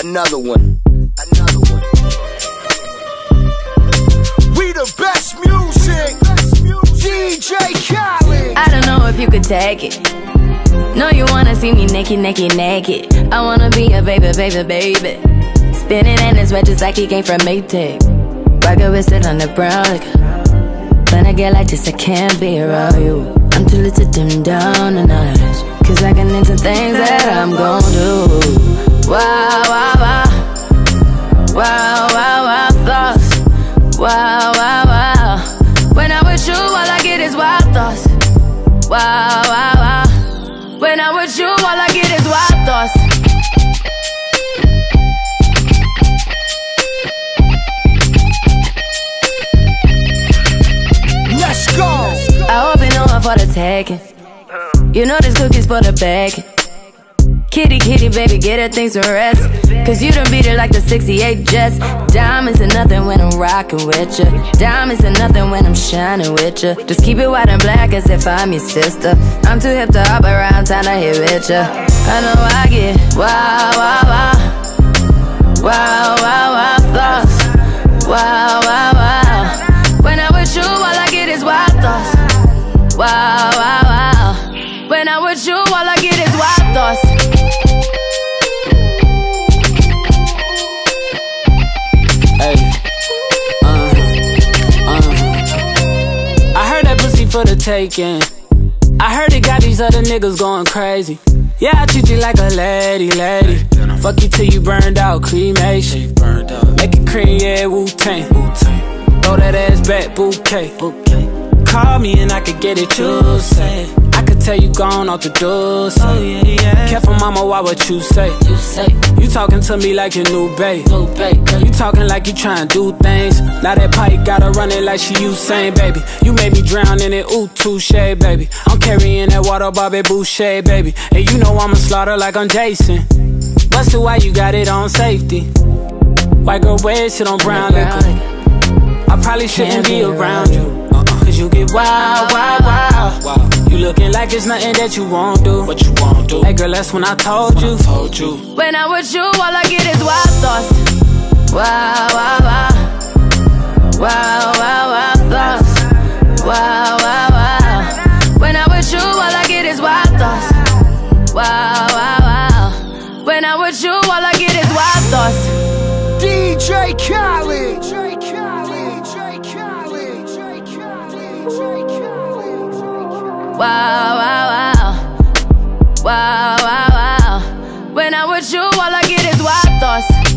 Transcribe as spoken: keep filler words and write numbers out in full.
another one. Another one. We the best music. D J Khaled. I don't know if you could take it. No, you wanna see me naked, naked, naked. I wanna be a baby, baby, baby. Spinning in his red just like he came from Maytag. Rocket with it on the brown liquor. When I get like this, I can't be around you. I'm too little to dim down a notch, cause I can into things that I'm gon' do. Wow, wow, wow. Wow, wow, wow, thoughts. Wow, wow, wow. When I'm with you, all I get is wild thoughts. Wow, wow, wow. When I'm with you, all I get is wild thoughts. Let's go. I hope you know I'm for the taking. You know this cookie's for the bag. Kitty, kitty, baby, get her things to rest. Cause you done beat it like the sixty-eight Jets. Diamonds are nothing when I'm rockin' with ya. Diamonds are nothing when I'm shining with ya. Just keep it white and black as if I'm your sister. I'm too hip to hop around, time to hit with ya. I know I get wow, wow, wow. Wow, wow, wow, thoughts. Wow, wow, wow. When I'm with you, all I get is wild thoughts. Wow, wow, wow. When I'm with you, all I get is wild thoughts. Hey, uh, uh. I heard that pussy for the taking. I heard it got these other niggas going crazy. Yeah, I treat you like a lady, lady. Fuck you till you burned out, cremation. Make it cream, yeah, Wu-Tang. Throw that ass back, bouquet. Call me and I could get it, you say. I could tell you gone off the door, say. Oh, yeah, yeah. Careful, mama, why what you say? You say you talking to me like your new babe. New babe. You talking like you trying to do things. Now that pipe gotta run it like she Usain, baby. You made me drown in it, ooh, touche, baby. I'm carrying that water, Bobby Boucher, baby. And you know I'ma slaughter like I'm Jason. Busted, why you got it on safety? White girl wear shit on brown liquor. I probably shouldn't be around you. Cause you get wild, wild, wild. You looking like it's nothing that you won't do. What you won't do? Hey girl, that's when I told you. Told you. When I'm with you, all I get is wild thoughts. Wow, wow, wow. Wow, wow, wow, thoughts. Wow, wow, wow. When I'm with you, all I get is wild thoughts. Wow, wow, wow. When I'm with you, all I get is wild thoughts. D J Khaled. Wow, wow, wow. Wow, wow, wow. When I'm with you, all I get is wild thoughts.